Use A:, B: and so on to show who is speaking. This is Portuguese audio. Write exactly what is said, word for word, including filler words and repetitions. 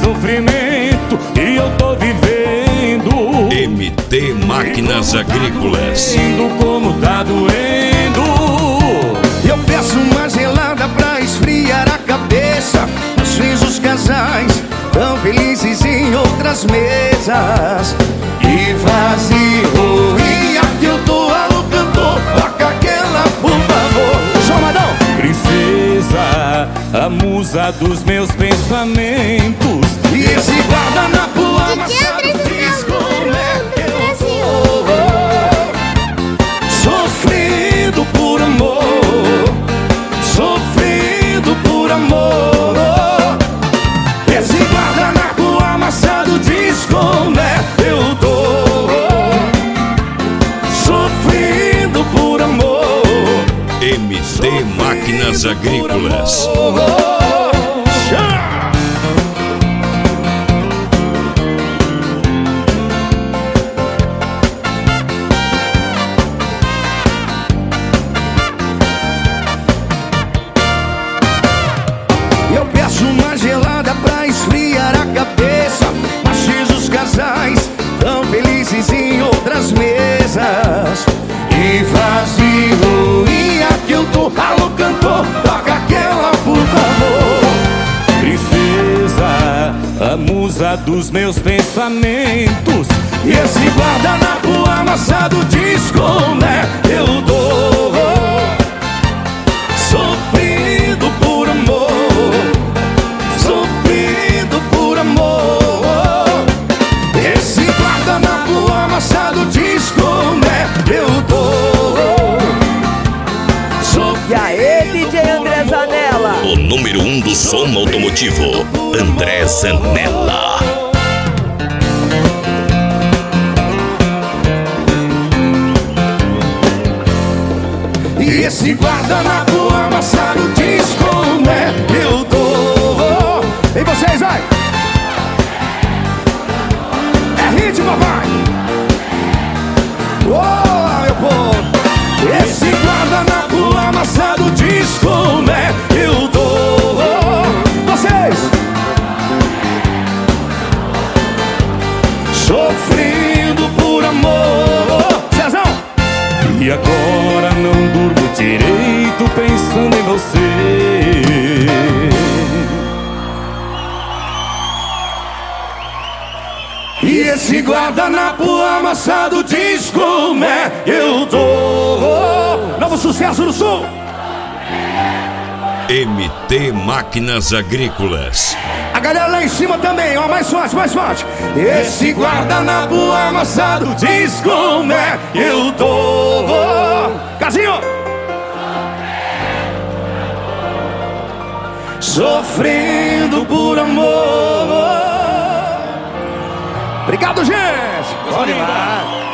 A: sofrimento e eu tô vivendo.
B: M T Máquinas Agrícolas.
A: Como tá doendo.
C: Eu peço uma gelada pra esfriar a cabeça. Às vezes os casais tão felizes em outras mesas. E vazio, e aqui eu tô alô cantor. Toca aquela, por favor. Chamadão!
A: Princesa, a musa dos meus pensamentos.
C: E esse guardanapo amassado diz como é que eu tô. Sofrendo por amor, sofrendo por amor. Esse guardanapo amassado diz como é que eu tô. Sofrendo por amor.
B: M T Máquinas Agrícolas.
C: Eu peço uma gelada pra esfriar a cabeça. Mas os casais tão felizes em outras mesas. E vazio, e aqui eu tô. Alô cantor, toca aquela, por favor.
A: Princesa, a musa dos meus pensamentos.
C: E esse guardanapo amassado diz como é que eu tô. Sofrendo por amor, sofrendo por amor. Esse guardanapo amassado diz como é que eu tô.
D: E aí, D J André Zanella?
B: O número um do som automotivo, André Zanella.
C: E esse guardanapo amassado diz como é que eu tô. E vocês, vai! É ritmo, papai! Oh, meu povo! Esse guardanapo amassado diz como é que eu tô. Vocês! Sofrendo por amor. Cezão!
A: E agora não durmo direito pensando em você.
C: E esse guardanapo amassado diz como é que eu tô. Novo sucesso do sul.
B: M T Máquinas Agrícolas.
C: A galera lá em cima também, ó, mais forte, mais forte. Esse guardanapo amassado diz como é que eu tô. Casinho! Sofrendo por amor. Obrigado, gente! Bom demais.